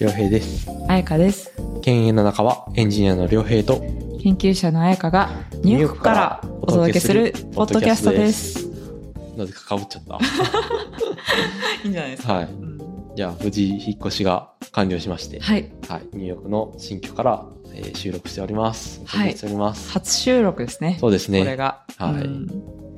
良平です。 彩香です。 犬猿の中はエンジニアの良平と研究者の彩香がニューヨークからお届けするポッドキャストです。 なぜか被っちゃったいいんじゃないですか。 はい、じゃあ無事引っ越しが完了しまして、 はい、 はい、ニューヨークの新居から、収録しております。 はい、初収録ですね。 そうですね。 これが、はい、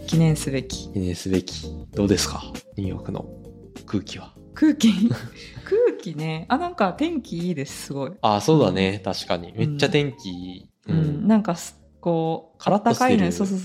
記念すべき。 どうですか、ニューヨークの空気は。 空気ね。なんか天気いいです、すごい。 そうだね、確かに。めっちゃ天気、 なんかこう、 カラッとしてる。 そう、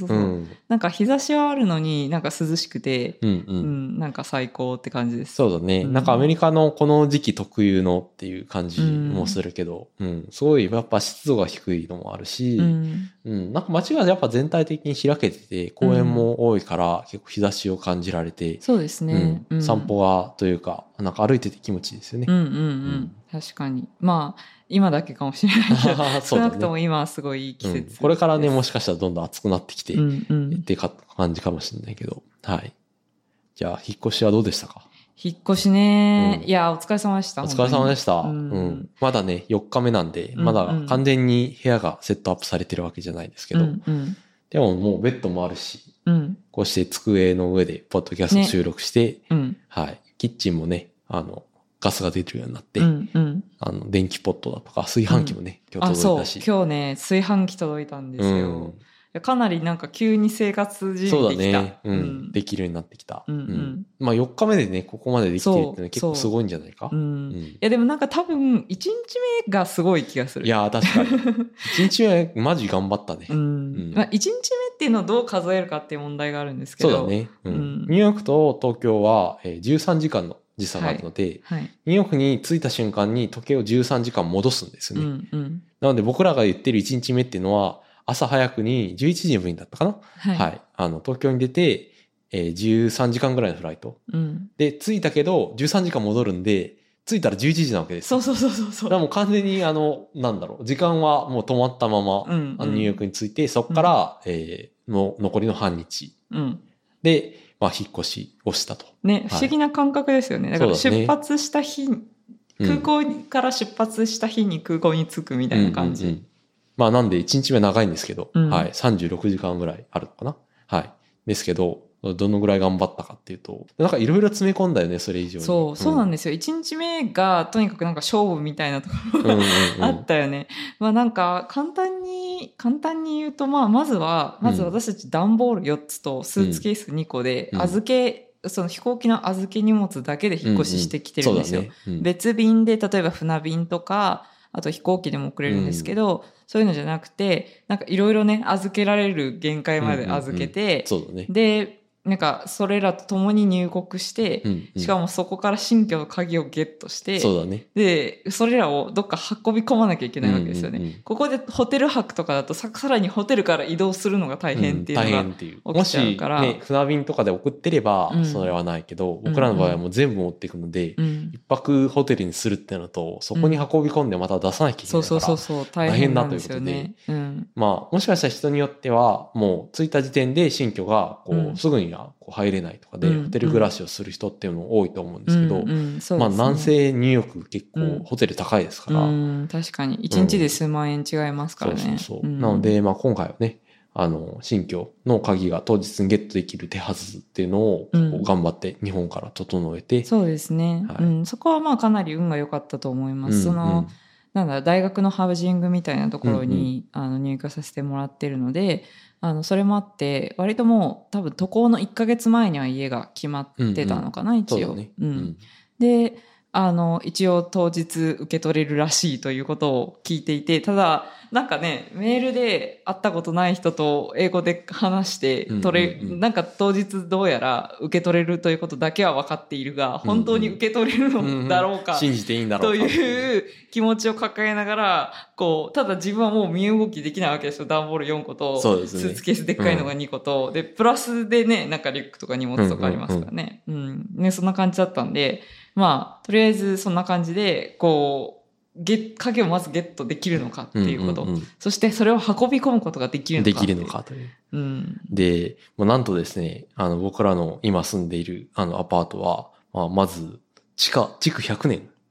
なんか日差しはあるのになんか涼しくて、なんか最高って感じです。 そうだね、なんかアメリカのこの時期特有のっていう感じもするけど、すごいやっぱ湿度が低いのもあるし、なんか街がやっぱ全体的に開けてて、公園も多いから結構日差しを感じられて、 そうですね。 散歩がというか、なんか歩いてて気持ちいいですよね。 確かに。まあ、今だけかもしれないけど、少なくとも今はすごいいい季節、 これからね、もしかしたらどんどん暑くなってきて、って感じかもしれないけど、はい。じゃあ、引っ越しはどうでしたか？ 引っ越しね、いや、お疲れ様でした。 お疲れ様でした。まだね、4日目なんで、まだ完全に部屋がセットアップされてるわけじゃないですけど、でももうベッドもあるし、こうして机の上でポッドキャスト収録して、はい。キッチンもね、ガスが出るようになって、電気ポットだとか炊飯器もね、今日届いたし。 今日ね、炊飯器届いたんですよ。かなりなんか急に生活準備できた。 そうだね。できるようになってきた。まあ4日目でね、ここまでできてるっていうのは結構すごいんじゃないか。 いやでもなんか多分1日目がすごい気がする。 いや確かに。1日目マジ頑張ったね。 まあ1日目っていうのをどう数えるかっていう問題があるんですけど。 そうだね。ニューヨークと東京は13時間の時差があるので、ニューヨークに着いた瞬間に時計を13時間戻すんですよね。なので僕らが言ってる1日目っていうのは、朝早くに11時の便だったかな、はい。東京に出て、13時間ぐらいのフライト。で、着いたけど、13時間戻るんで、着いたら11時なわけです。 そう。だからもう完全に、なんだろう、時間はもう止まったまま、ニューヨークに着いて、そこから、もう残りの半日。で、まあ、引っ越しをしたと。 ね、不思議な感覚ですよね。だから出発した日、空港から出発した日に空港に着くみたいな感じ。 まあなんで1日目長いんですけど、はい、36時間ぐらいあるのかな。はい。ですけど、どのぐらい頑張ったかっていうと、なんかいろいろ詰め込んだよね、それ以上に。 そうなんですよ。1日目がとにかくなんか勝負みたいなところがあったよね。まあなんか簡単に言うと、まず私たち段ボール4つとスーツケース2個でその飛行機の預け荷物だけで引っ越ししてきてるんですよ。別便で、例えば船便とか、あと飛行機でも送れるんですけど、そういうのじゃなくて、なんかいろいろね、預けられる限界まで預けて、で、なんかそれらと共に入国して、しかもそこから新居の鍵をゲットして、で、それらをどっか運び込まなきゃいけないわけですよね。ここでホテル泊とかだとさらにホテルから移動するのが大変っていうのが起きちゃうから。 もしね、船便とかで送ってれば、それはないけど、僕らの場合はもう全部持っていくので、一泊ホテルにするってなると、そこに運び込んでまた出さなきゃいけないから、大変だということで、まあ、もしかしたら人によっては、もう着いた時点で新居が、こう、すぐには入れないとかで、ホテル暮らしをする人っていうのも多いと思うんですけど、まあ、南西ニューヨーク結構ホテル高いですから。 確かに。1日で数万円違いますからね。 なので、まあ、今回はね、新居の鍵が当日にゲットできる手はずっていうのを頑張って日本から整えて。 そうですね。そこはまあかなり運が良かったと思います。大学のハウジングみたいなところに入居させてもらってるので、それもあって、割ともう多分渡航の1ヶ月前には家が決まってたのかな、一応。で、一応当日受け取れるらしいということを聞いていて、ただ、なんかね、メールで会ったことない人と英語で話して、なんか当日どうやら受け取れるということだけは分かっているが、本当に受け取れるのだろうか、 信じていいんだろうかという気持ちを抱えながら、ただ自分はもう身動きできないわけですよ。段ボール4個と、スーツケースでっかいのが2個と、で、プラスでね、なんかリュックとか荷物とかありますからね。ね、そんな感じだったんで、まあ、とりあえずそんな感じで、鍵をまずゲットできるのかっていうこと。そしてそれを運び込むことができるのかという。で、なんとですね、僕らの今住んでいるアパートは、まず、築100年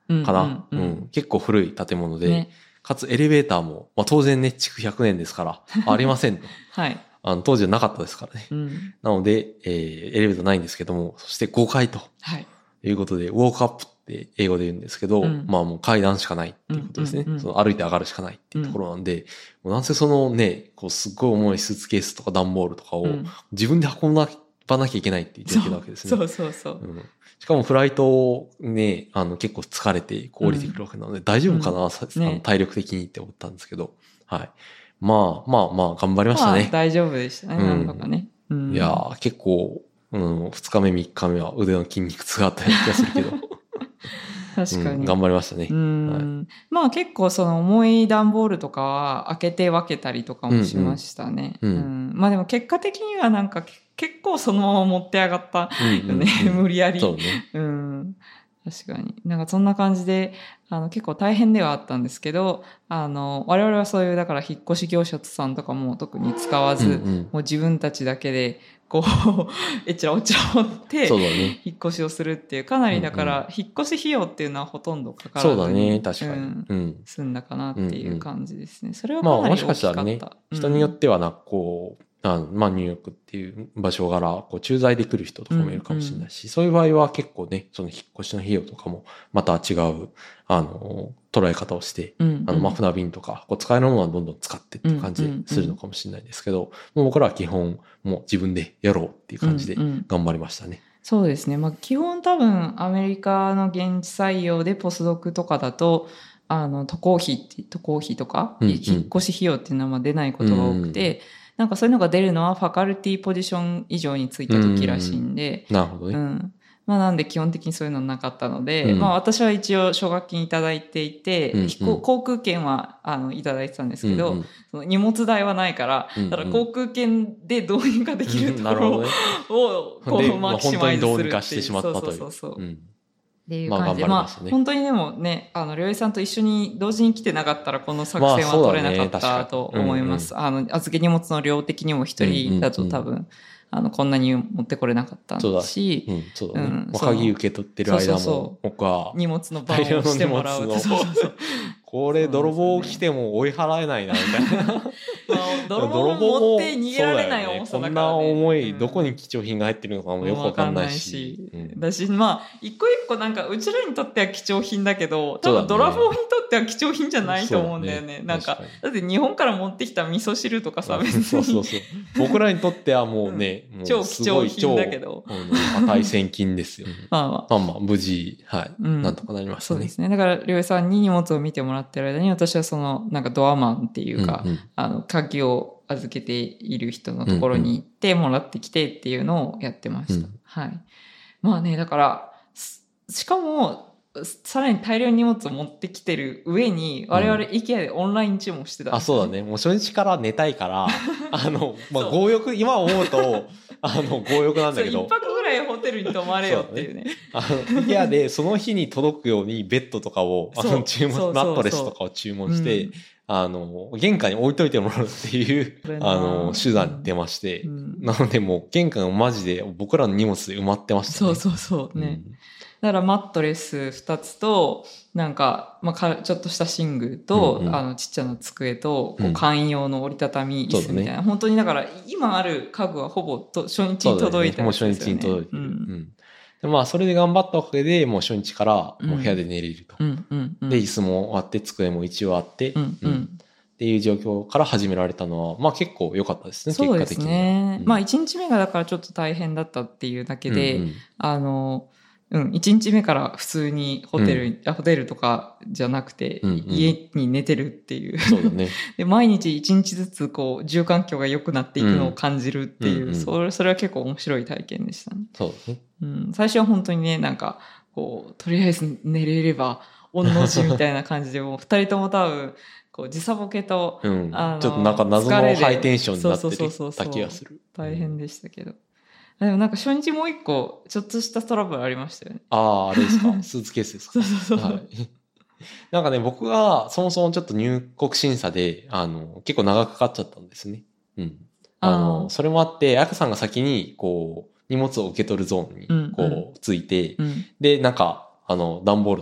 かな。結構古い建物で、ね、かつエレベーターも、まあ、当然ね、築100年ですから、ありませんと。 はい。 当時はなかったですからね。なので、エレベーターないんですけども、そして5階と。はい。いうことで、ウォークアップって英語で言うんですけど、まあもう階段しかないっていうことですね。その歩いて上がるしかないっていうところなんで、もうなんせそのね、こうすっごい重いスーツケースとか段ボールとかを自分で運ばなきゃいけないっていう状況なわけですね。 そう。 しかもフライトをね、結構疲れてこう降りてくるわけなので、大丈夫かな、ね、体力的にって思ったんですけど、はい。まあ、頑張りましたね。 大丈夫でしたね、なんとかね。 いやー、結構、2日目、3日目は腕の筋肉痛があったような気がするけど。 確かに、 頑張りましたね。 はい、まあ結構その重い段ボールとかは開けて分けたりとかもしましたね。まあでも結果的にはなんか結構そのまま持って上がったよね。無理やり。 そうね。 確かに。なんかそんな感じで、結構大変ではあったんですけど、我々はそういう、だから引っ越し業者さんとかも特に使わず、もう自分たちだけで、こう、えちらおちら持って、引っ越しをするっていう、かなりだから、引っ越し費用っていうのはほとんどかからずに、 そうだね、確かに。 済んだかなっていう感じですね。それはかなり大きかった。まあもしかしたらね、 人によってはこう、まあ、ニューヨークっていう場所柄、こう、駐在で来る人とかもいるかもしれないし、そういう場合は結構ね、その引っ越しの費用とかも、また違う、捉え方をして、まあ、船便とか、こう、使えるものはどんどん使ってっていう感じでするのかもしれないですけど、もう僕らは基本、もう自分でやろうっていう感じで頑張りましたね。 そうですね。まあ、基本多分、アメリカの現地採用でポスドクとかだと、渡航費とか、引っ越し費用っていうのは出ないことが多くて、なんかそういうのが出るのはファカルティポジション以上についた時らしいんで。 なるほどね。 まあなんで基本的にそういうのなかったので、まあ私は一応奨学金いただいていて、航空券はいただいてたんですけど、その荷物代はないから、だから航空券でどうにかできるところを、こうマキシマイズするっていう。 本当にどうにかしてしまったという。 そう。っていう感じで、まあ本当にでもね、良一さんと一緒に同時に来てなかったらこの作戦は取れなかったと思います。預け荷物の量的にも一人だと多分、こんなに持ってこれなかったし、 そうだね。鍵受け取ってる間も、僕は、 荷物の番をしてもらう。 これ、泥棒来ても追い払えないな、みたいな。 泥棒持って逃げられない重さだからね。 こんな重い、どこに貴重品が入ってるのかもよくわかんないし。 だし、まあ、一個一個なんか、うちらにとっては貴重品だけど、多分泥棒にとっては貴重品じゃないと思うんだよね。なんか、だって日本から持ってきた味噌汁とかさ、別に。 そう。僕らにとってはもうね、 超貴重品だけど。 値千金ですよ。 まあ、 無事、はい。なんとかなりましたね。 そうですね。だから、りょうさんに荷物を見てもらってる間に、私はその、なんかドアマンっていうか、鍵を預けている人のところに行ってもらってきてっていうのをやってました。はい。まあね、だから、しかも、さらに大量に荷物を持ってきてる上に、我々 IKEA でオンライン注文してたんですよ、そうだね。もう初日から寝たいから、まあ、強欲、今思うと、強欲なんだけど。 一泊ぐらいホテルに泊まれよっていうね。 IKEA でその日に届くようにベッドとかを、注文、マットレスとかを注文して、玄関に置いといてもらうっていう、手段に出まして。なのでもう玄関がマジで僕らの荷物で埋まってましたね。 そうね。だからマットレス2つと、なんか、まあ、ちょっとした寝具と、ちっちゃな机と、こう、簡易用の折りたたみ椅子みたいな。本当にだから、今ある家具はほぼ初日に届いたんですよね。 もう初日に届いてる。でまあ、それで頑張ったおかげで、もう初日からもう部屋で寝れると。で、椅子もあって、机も一応あって、っていう状況から始められたのは、まあ結構良かったですね、 結果的に。そうですね。まあ1日目がだからちょっと大変だったっていうだけで、1日目から普通にホテルとかじゃなくて、家に寝てるっていう。 そうだね。 で、毎日1日ずつこう、住環境が良くなっていくのを感じるっていう、それは結構面白い体験でしたね。 そうですね。 最初は本当にね、なんか、こう、とりあえず寝れれば、御の字みたいな感じで、もう二人とも多分、こう、時差ボケと、 ちょっとなんか謎のハイテンションになってた気がする。 大変でしたけど。でもなんか初日もう一個、ちょっとしたトラブルありましたよね。 あれですかスーツケースですかそう。 はい。なんかね、僕がそもそもちょっと入国審査で、結構長くかかっちゃったんですね。それもあって、赤さんが先に、こう、荷物を受け取るゾーンに、こう、ついて、で、なんか、段ボールとか、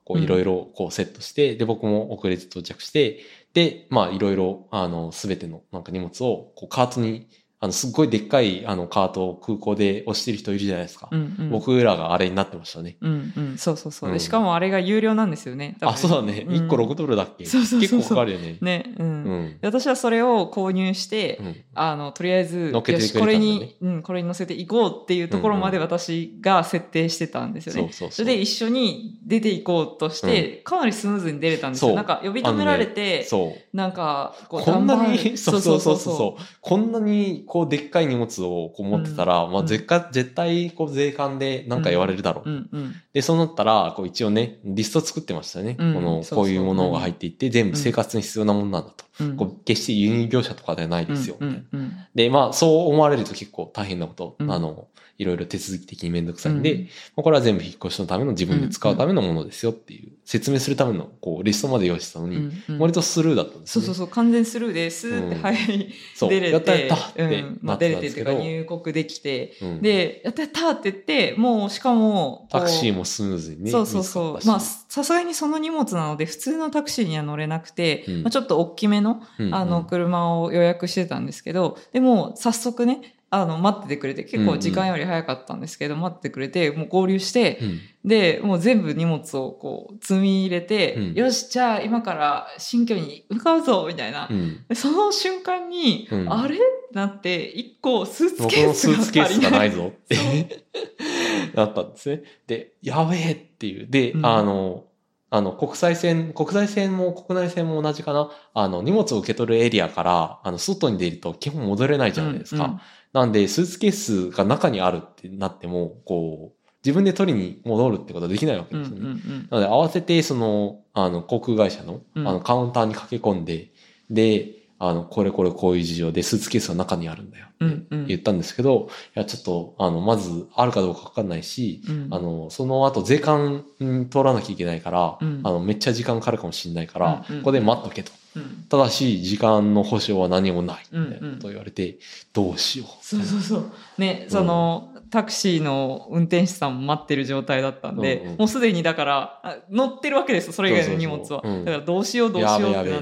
こういろいろこうセットして、で、僕も遅れて到着して、で、まあいろいろ、すべてのなんか荷物をこうカートに、すっごいでっかいカートを空港で押してる人いるじゃないですか。僕らがあれになってましたね。 そうそうそう。でしかもあれが有料なんですよね。 あ、そうだね。1個6ドルだっけ？そうそうそう。結構かかるよね。 ね。私はそれを購入して、とりあえず、よし、これに乗せていこうっていうところまで私が設定してたんですよね。それで一緒に出ていこうとして、かなりスムーズに出れたんですよ。なんか呼び止められて、なんか、 こんなに、こんなに、こう、でっかい荷物をこう持ってたら、まあ、絶対、こう、税関でなんか言われるだろう。で、そうなったら、こう、一応ね、リスト作ってましたね。こういうものが入っていって、全部生活に必要なものなんだと。こう決して輸入業者とかではないですよ。で、まあ、そう思われると結構大変なこと、いろいろ手続き的にめんどくさいんで、これは全部引っ越しのための自分で使うためのものですよっていう説明するためのこうリストまで用意してたのに、割とスルーだったんですね。 そう、完全スルーでスーって出れて、 やったってなってたんですけど、 出れてっていうか入国できて、で、やったって言って、もうしかも、 タクシーもスムーズにね。 そう。まあ、さすがにその荷物なので、普通のタクシーには乗れなくて、ちょっと大きめの、車を予約してたんですけど、でも、早速ね、待っててくれて、結構時間より早かったんですけど、待ってくれて、もう合流して、で、もう全部荷物をこう、積み入れて、よし、じゃあ今から新居に向かうぞみたいな。その瞬間に、あれってなって、一個スーツケースが足りない。僕のスーツケースがないぞってなったんですね。で、やべえっていう。で、国際線も国内線も同じかな。荷物を受け取るエリアから、外に出ると基本戻れないじゃないですか。なんで、スーツケースが中にあるってなっても、こう、自分で取りに戻るってことはできないわけですよね。なので、合わせて、航空会社の、カウンターに駆け込んで、で、これこういう事情でスーツケースが中にあるんだよって言ったんですけど、いや、ちょっと、まず、あるかどうかわかんないし、その後、税関に通らなきゃいけないから、めっちゃ時間かかるかもしれないから、ここで待っとけと。ただし、時間の保証は何もない。みたいなことを言われて、どうしよう。 そう。ね、タクシーの運転手さんも待ってる状態だったんで、もうすでにだから、乗ってるわけですよ、それ以外の荷物は。だからどうしようってなって、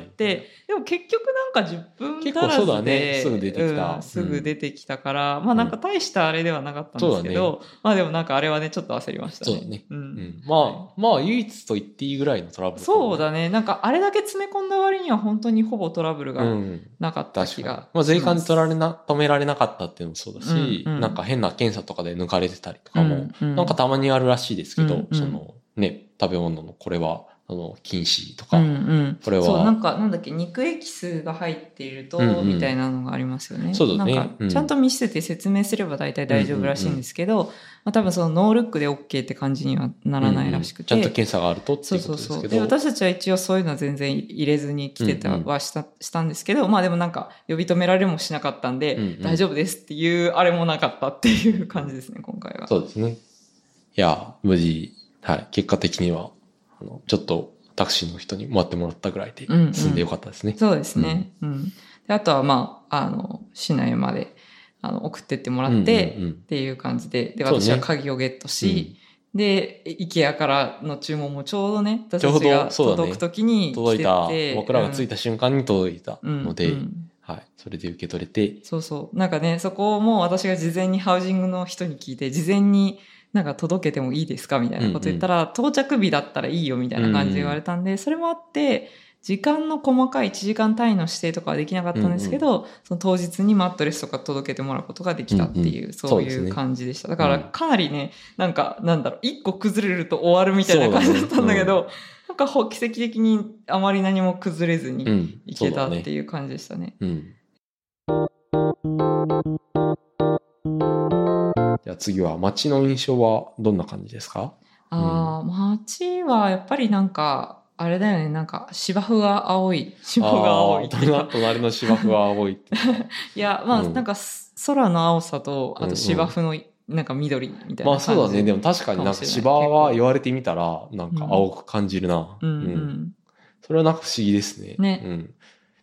でも結局なんか10分足らずで、 すぐ出てきた。 すぐ出てきたから、まあなんか大したあれではなかったんですけど、まあでもなんかあれはね、ちょっと焦りましたね。 そうだね。まあ唯一と言っていいぐらいのトラブル。 そうだね。なんかあれだけ詰め込んだ割には本当にほぼトラブルがなかった気が。 まあ税関に止められなかったっていうのもそうだし、なんか変な検査とかで抜かれてたりとかも、なんかたまにあるらしいですけど、食べ物のこれは、禁止とか、これは。 そう、なんだっけ、肉エキスが入っていると、みたいなのがありますよね。 そうだね。 なんか、ちゃんと見せて説明すれば大体大丈夫らしいんですけど、まあ多分そのノールックで OK って感じにはならないらしくて。 ちゃんと検査があるとっていうことですけど。そう。 で、私たちは一応そういうのは全然入れずに来てしたんですけど、まあでもなんか、呼び止められもしなかったんで、大丈夫ですっていう、あれもなかったっていう感じですね、今回は。 そうですね。いや、無事、はい、結果的には、ちょっとタクシーの人に待ってもらったぐらいで済んでよかったですね。 そうですね。であとはまあ、市内まで、送ってってもらって、っていう感じで、で、私は鍵をゲットし、で、IKEA からの注文もちょうどね、私たちが届くときに届いた、僕らが着いた瞬間に届いたので、はい。それで受け取れて。 そう。なんかね、そこも私が事前にハウジングの人に聞いて、事前になんか届けてもいいですかみたいなこと言ったら、到着日だったらいいよみたいな感じで言われたんで、それもあって、時間の細かい1時間単位の指定とかはできなかったんですけど、その当日にマットレスとか届けてもらうことができたっていう、そういう感じでした。だからかなりね、なんか、一個崩れると終わるみたいな感じだったんだけど、なんか奇跡的にあまり何も崩れずにいけたっていう感じでしたね。 じゃあ次は街の印象はどんな感じですか？ 街はやっぱりなんか、あれだよね、なんか芝生が青い。芝生が青い。 隣の芝生が青いって。 いや、まあなんか空の青さと、あと芝生のなんか緑みたいな感じ。 まあそうだね。でも確かになんか芝は言われてみたら、なんか青く感じるな。それはなんか不思議ですね。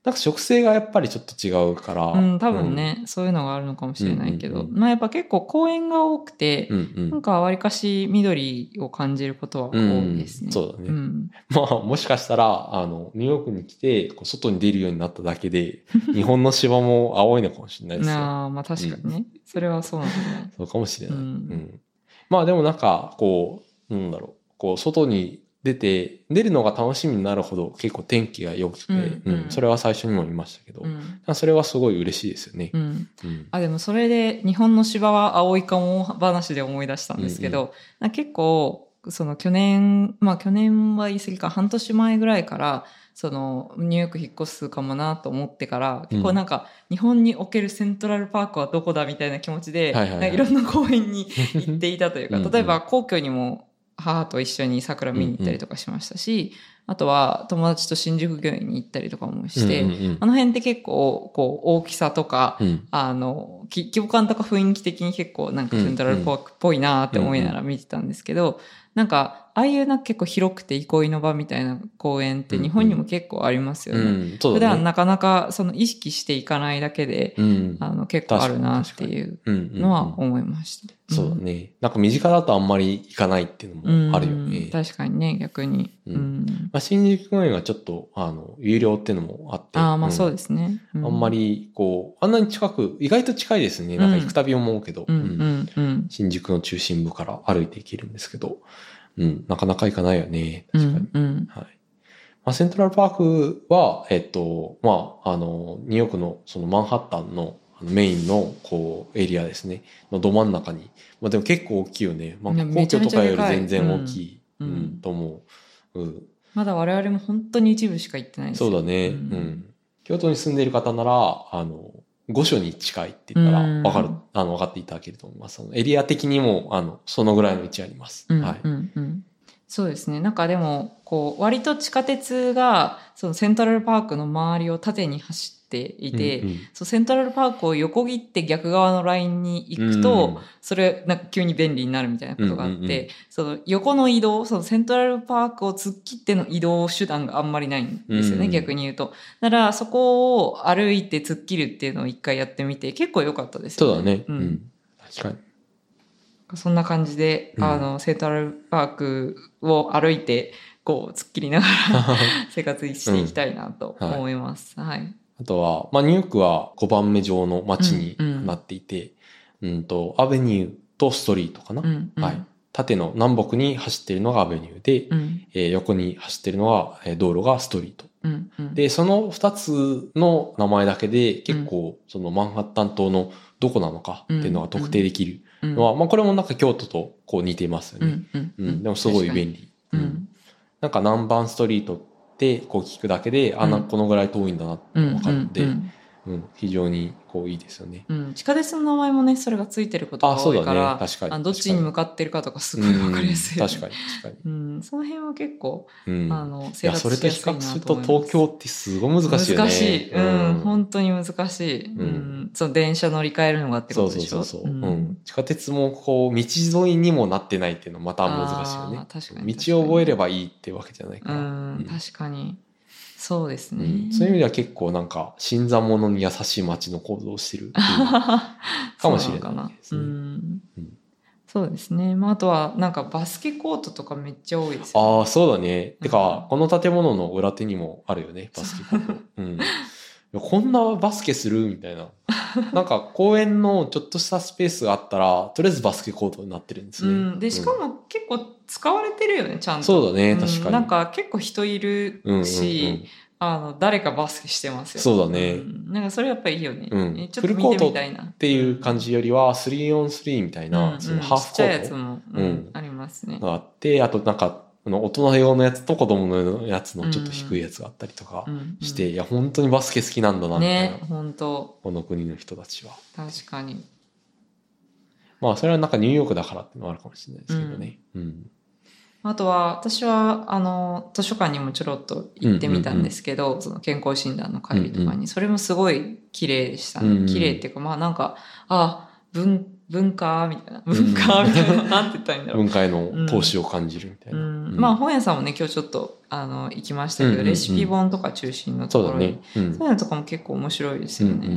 なんか植生がやっぱりちょっと違うから。 多分ね、そういうのがあるのかもしれないけど、まあやっぱ結構公園が多くて、なんかわりかし緑を感じることは多いですね。 そうだね。まあもしかしたら、ニューヨークに来て、外に出るようになっただけで、日本の芝も青いのかもしれないですよ。 まあ確かにね。それはそうなんだね。 そうかもしれない。まあでもなんか、外に出るのが楽しみになるほど結構天気が良くて、それは最初にも言いましたけど、それはすごい嬉しいですよね。 でもそれで日本の芝は青いかも話で思い出したんですけど、結構、去年は言い過ぎか、半年前ぐらいから、ニューヨーク引っ越すかもなと思ってから、結構なんか、日本におけるセントラルパークはどこだみたいな気持ちで、いろんな公園に行っていたというか、例えば皇居にも母と一緒に桜見に行ったりとかしましたし、あとは友達と新宿御苑に行ったりとかもして、あの辺って結構、大きさとか、規模感とか雰囲気的に結構なんかセントラルパークっぽいなって思いながら見てたんですけど、なんか、ああいうなんか結構広くて憩いの場みたいな公園って日本にも結構ありますよね。普段なかなか意識していかないだけで、結構あるなっていうのは思いました。 そうだね。なんか身近だとあんまり行かないっていうのもあるよね。 確かにね、逆に。 新宿公園はちょっと、有料っていうのもあって。 まあそうですね。 あんまり、あんなに意外と近いですね。なんか行くたび思うけど、新宿の中心部から歩いて行けるんですけど、なかなか行かないよね。確かに。はい。セントラルパークは、ニューヨークのマンハッタンのメインのエリアですね。のど真ん中に。でも結構大きいよね。皇居とかより全然大きいと思う。 まだ我々も本当に一部しか行ってないです。 そうだね。京都に住んでいる方なら、御所に近いって言ったら分かっていただけると思います。エリア的にも、そのぐらいの位置あります。はい。 そうですね。なんかでも、割と地下鉄が、セントラルパークの周りを縦に走っていて、セントラルパークを横切って逆側のラインに行くと、それ、なんか急に便利になるみたいなことがあって、横の移動、セントラルパークを突っ切っての移動手段があんまりないんですよね、逆に言うと。だから、そこを歩いて突っ切るっていうのを一回やってみて、結構良かったですよね。そうだね。確かに。 そんな感じで、セントラルパークを歩いて、突っ切りながら生活していきたいなと思います。はい。 あとは、ニューヨークは5番目上の街になっていて、アベニューとストリートかな。はい。縦の南北に走っているのがアベニューで、横に走っているのが、道路がストリート。で、その2つの名前だけで結構、マンハッタン島のどこなのかっていうのが特定できるのは、これもなんか京都と似ていますよね。でもすごい便利。なんか何番ストリートって聞くだけで、このぐらい遠いんだなってわかるんで、非常にいいですよね。 地下鉄の名前もね、それがついてることが多いから、 確かにどっちに向かってるかとかすごいわかりやすい、 確かに。 その辺は結構、 生活しやすいなと思います。 それと比較すると東京ってすごい難しいよね。 難しい。本当に難しい。電車乗り換えるのがってことでしょ。 そう。地下鉄も道沿いにもなってないっていうのまた難しいよね。 確かに。 道を覚えればいいってわけじゃないから。 確かに。そうですね、 そういう意味では結構なんか新参者に優しい街の行動をしてるかもしれないですね。 そうですね。あとはなんかバスケコートとかめっちゃ多いですよね。 そうだね。てか、この建物の裏手にもあるよね、バスケコート。こんなバスケするみたいな。なんか公園のちょっとしたスペースがあったら、とりあえずバスケコートになってるんですね。 で、しかも結構使われてるよね、ちゃんと。 そうだね、確かに。 なんか結構人いるし、誰かバスケしてますよ。 そうだね。 なんかそれやっぱりいいよね。 ちょっと見てみたいな。っていう感じよりは、3on3 みたいな、ハーフコート。 ちっちゃいやつも、ありますね。 があって、あとなんか、大人用のやつと子供のやつのちょっと低いやつがあったりとかして、いや、本当にバスケ好きなんだな、みたいな。 ね、本当。 この国の人たちは。 確かに。 それはなんかニューヨークだからっていうのはあるかもしれないですけどね。 あとは、私は、図書館にもちょろっと行ってみたんですけど、その健康診断の帰りとかに、それもすごい綺麗でしたね。綺麗っていうか、なんか、 文化みたいな。文化みたいな。なんて言ったらいいんだろう。 文化への投資を感じるみたいな。 まあ本屋さんもね、今日ちょっと、行きましたけど、レシピ本とか中心のところに。そういうのとかも結構面白いですよね。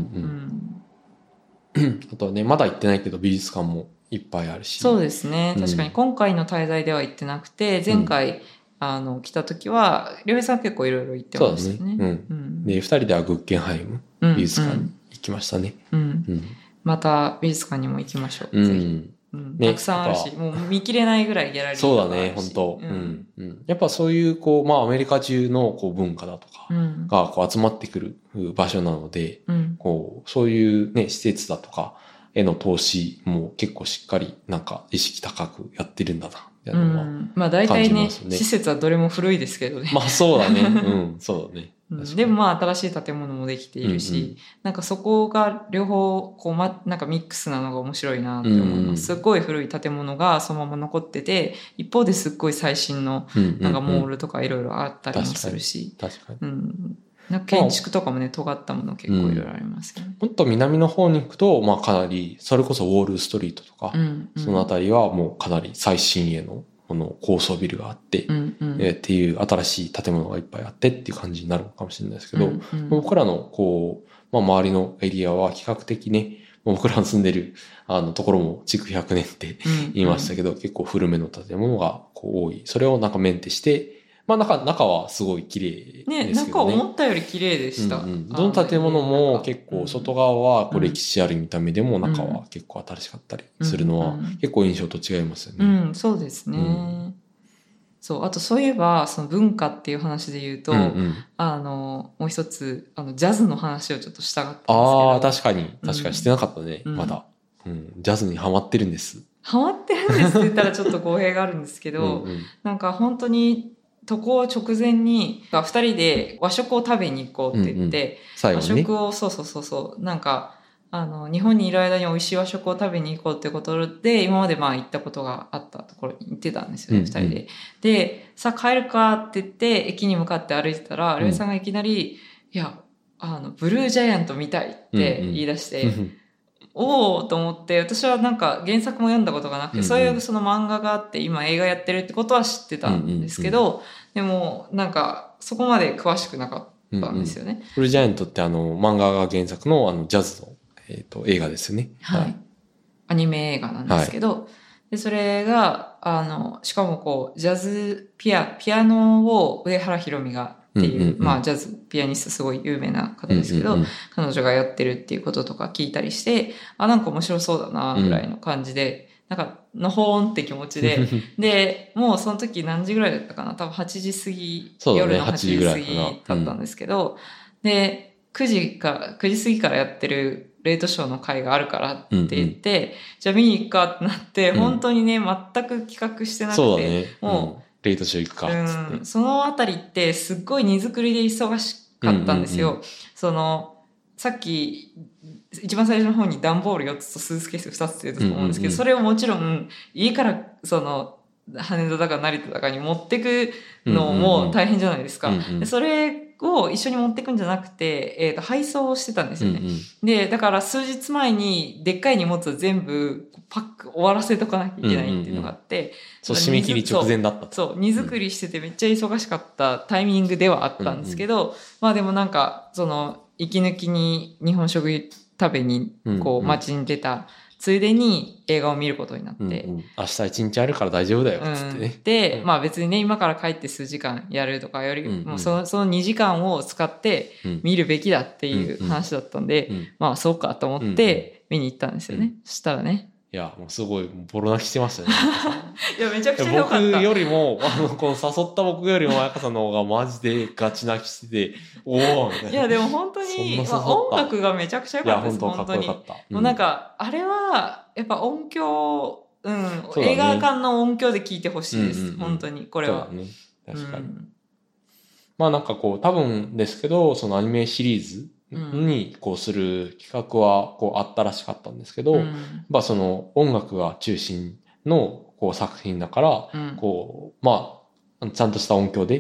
あとはね、まだ行ってないけど美術館もいっぱいあるし。 そうですね。確かに今回の滞在では行ってなくて、前回、来た時は、りょうへいさん結構いろいろ行ってましたね。 で、二人ではグッケンハイム美術館に行きましたね。 また美術館にも行きましょう。ぜひ。たくさんあるし、もう見切れないぐらいギャラリーそうだね、本当やっぱそういう、こう、まあアメリカ中のこう文化だとかがこう集まってくる場所なので、こう、そういうね、施設だとかへの投資も結構しっかりなんか意識高くやってるんだな、みたいなのはまあ大体ね、施設はどれも古いですけどね。 まあそうだね。そうだね。 でもまあ新しい建物もできているし、なんかそこが両方こうなんかミックスなのが面白いなって思います。すっごい古い建物がそのまま残ってて、一方ですっごい最新のなんかモールとかいろいろあったりもするし、 確かに。 なんか建築とかもね、尖ったもの結構いろいろありますよね。 もっと南の方に行くと、まあかなり、それこそウォールストリートとか、そのあたりはもうかなり最新鋭のこの高層ビルがあって、っていう新しい建物がいっぱいあってっていう感じになるのかもしれないですけど、僕らのこう、まあ周りのエリアは比較的ね、僕らの住んでるところも築100年って言いましたけど、結構古めの建物がこう多い。それをなんかメンテして、まあ中はすごい綺麗ですけどね。 中思ったより綺麗でした。 どの建物も結構外側はこう歴史ある見た目でも中は結構新しかったりするのは結構印象と違いますよね。 そうですね。そう、あとそういえば、その文化っていう話で言うと、もう一つ、ジャズの話をちょっとしたかったんですけど。 ああ、確かにしてなかったね、まだ。ジャズにハマってるんです。 ハマってるんですって言ったらちょっと語弊があるんですけど、なんか本当に、渡航直前に、二人で和食を食べに行こうって言って、和食を、なんか、日本にいる間に美味しい和食を食べに行こうってことで、今までまあ行ったことがあったところに行ってたんですよね、二人で。で、さあ帰るかって言って、駅に向かって歩いてたら、りょうへいさんがいきなり、いや、ブルージャイアント見たいって言い出して、おーと思って、私はなんか原作も読んだことがなくて、そういうその漫画があって今映画やってるってことは知ってたんですけど、でもなんかそこまで詳しくなかったんですよね。 ブルージャイアントって漫画が原作のジャズの、映画ですよね。 はい。アニメ映画なんですけど、で、それが、しかもこう、ジャズピアノを上原ひろみがっていう、まあジャズピアニストすごい有名な方ですけど、彼女がやってるっていうこととか聞いたりして、なんか面白そうだな、ぐらいの感じで、なんか、のほーんって気持ちで、で、もうその時何時ぐらいだったかな、多分8時過ぎ、夜の8時過ぎだったんですけど、で、9時過ぎからやってるレートショーの会があるからって言って、じゃあ見に行くかってなって、本当にね、全く企画してなくて、もう、 レートショー行くかっつって。 そのあたりってすっごい荷造りで忙しかったんですよ。さっき、一番最初の方に段ボール4つとスーツケース2つって言ったと思うんですけど、それをもちろん家から羽田だか成田だかに持ってくのも大変じゃないですか。それを一緒に持ってくんじゃなくて、配送をしてたんですよね。で、だから数日前にでっかい荷物を全部パック終わらせとかなきゃいけないっていうのがあって、 締め切り直前だった。 そう、荷造りしててめっちゃ忙しかったタイミングではあったんですけど、まあでもなんか、息抜きに日本食食べに、街に出た、ついでに映画を見ることになって。 明日一日あるから大丈夫だよ、つってね。 で、まあ別にね、今から帰って数時間やるとかより、もうその2時間を使って見るべきだっていう話だったんで、まあそうかと思って見に行ったんですよね。そしたらね。 いや、もうすごい、ボロ泣きしてましたね。 いや、めちゃくちゃ良かった。 僕よりも、この誘った僕よりも、彩香さんの方がマジでガチ泣きしてて、おーみたいな。 いや、でも本当に、音楽がめちゃくちゃ良かったです。 いや、本当かっこよかった。 もうなんか、あれは、やっぱ音響、映画館の音響で聞いてほしいです。本当に、これは。 そうだね。確かに。まあなんかこう、多分ですけど、そのアニメシリーズにこうする企画はこうあったらしかったんですけど、その音楽が中心のこう作品だから、こう、まあ、ちゃんとした音響で、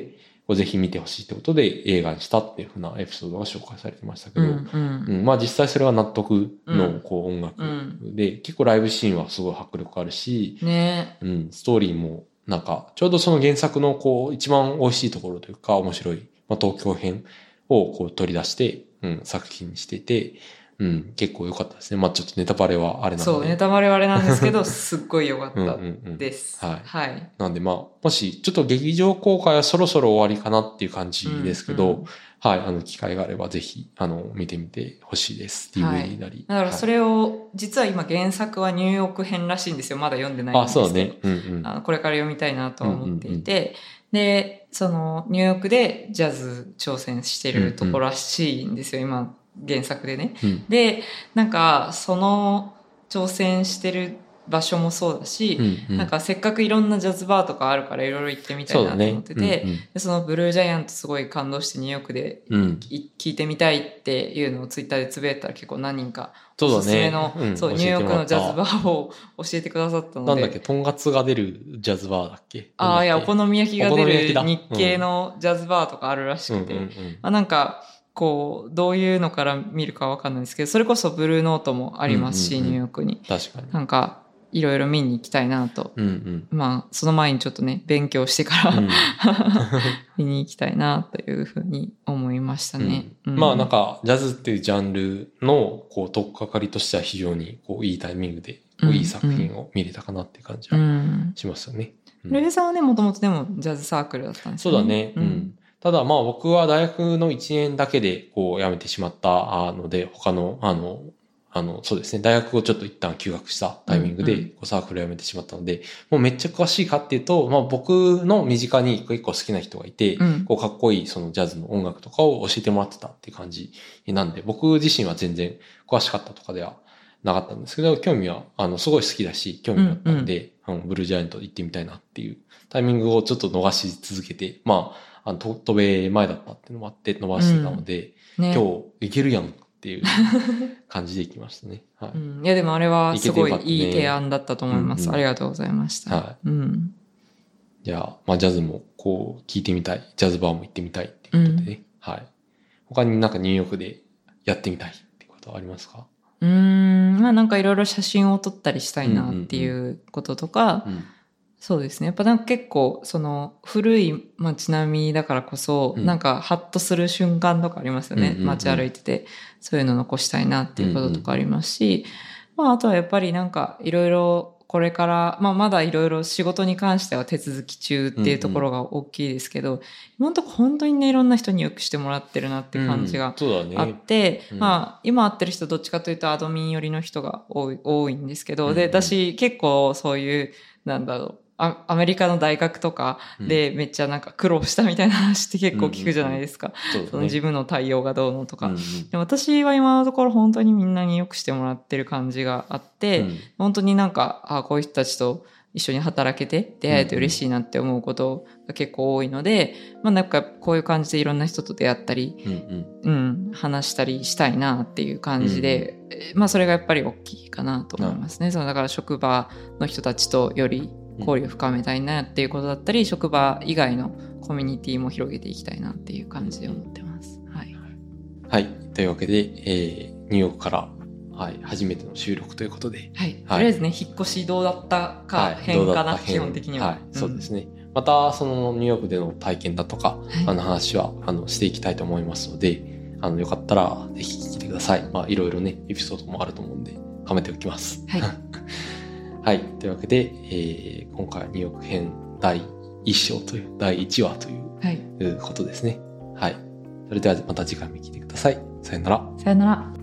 ぜひ見てほしいってことで映画にしたっていう風なエピソードが紹介されてましたけど、まあ実際それは納得の音楽で、結構ライブシーンはすごい迫力あるし、ストーリーもなんかちょうどその原作の一番美味しいところというか面白い、東京編を取り出して、作品にしていて、結構良かったですね。ちょっとネタバレはあれなんで。 そう、ネタバレはあれなんですけど、すっごい良かったです。 はい。なんでもし、ちょっと劇場公開はそろそろ終わりかなっていう感じですけど、はい、機会があればぜひ、見てみてほしいです。DVD なり。 だからそれを、実は今原作はニューヨーク編らしいんですよ。まだ読んでないんですけど。 そうね。 これから読みたいなと思っていて、で、その、ニューヨークでジャズ挑戦してるところらしいんですよ、今。原作でね。で、なんか、その挑戦してる場所もそうだし、なんかせっかくいろんなジャズバーとかあるからいろいろ行ってみたいなと思ってて、でそのブルージャイアントすごい感動してニューヨークで聞いてみたいっていうのをツイッターでつぶやいたら結構何人かおすすめの、そう、ニューヨークのジャズバーを教えてくださったので。 なんだっけ、とんかつが出るジャズバーだっけ？ いや、お好み焼きが出る日系のジャズバーとかあるらしくて、なんか、どういうのから見るかわかんないですけど、それこそブルーノートもありますし、ニューヨークに。 確かに。 なんか、いろいろ見に行きたいなと。その前にちょっとね、勉強してから見に行きたいなというふうに思いましたね。 なんか、ジャズっていうジャンルの、取っかかりとしては非常に、いいタイミングで、いい作品を見れたかなっていう感じはしますよね。 ルエさんはね、もともとでもジャズサークルだったんですよね。 そうだね。ただ僕は大学の1年だけで辞めてしまったので、他の、そうですね、大学をちょっと一旦休学したタイミングでサークルを辞めてしまったので、もうめっちゃ詳しいかっていうと、僕の身近に結構好きな人がいて、かっこいいそのジャズの音楽とかを教えてもらってたっていう感じなんで、僕自身は全然詳しかったとかではなかったんですけど、興味は、すごい好きだし、興味があったんで、ブルージャイアント行ってみたいなっていうタイミングをちょっと逃し続けて、渡米前だったっていうのもあって伸ばしてたので、今日行けるやんっていう感じで行きましたね。 いやでもあれはすごいいい提案だったと思います。ありがとうございました。 じゃあ、ジャズも聞いてみたい、ジャズバーも行ってみたいっていうことでね。他になんかニューヨークでやってみたいってことはありますか？ なんかいろいろ写真を撮ったりしたいなっていうこととか、そうですね。やっぱなんか結構、その古い街並みだからこそ、なんかハッとする瞬間とかありますよね。街歩いてて、そういうの残したいなっていうこととかありますし、あとはやっぱりなんかいろいろこれから、まだいろいろ仕事に関しては手続き中っていうところが大きいですけど、今のところ本当にね、いろんな人によくしてもらってるなっていう感じがあって、今会ってる人どっちかというとアドミン寄りの人が多いんですけど、で、私結構そういう、アメリカの大学とかでめっちゃなんか苦労したみたいな話って結構聞くじゃないですか。その自分の対応がどうのとか。で私は今のところ本当にみんなによくしてもらってる感じがあって、本当になんか、こういう人たちと一緒に働けて出会えて嬉しいなって思うことが結構多いので、なんかこういう感じでいろんな人と出会ったり、話したりしたいなっていう感じで、それがやっぱり大きいかなと思いますね。だから職場の人たちとより交流を深めたいなっていうことだったり、職場以外のコミュニティも広げていきたいなっていう感じで思ってます。 はい。というわけで、ニューヨークから、初めての収録ということで。 とりあえずね、引っ越しどうだったか編かな、基本的には。 そうですね。また、そのニューヨークでの体験だとか、話は、していきたいと思いますので、よかったら、ぜひ聞いてください。いろいろね、エピソードもあると思うんで、はめておきます。はい。というわけで、今回はニューヨーク編第1章という、第1話ということですね。それではまた次回も聞いてください。さよなら。 さよなら。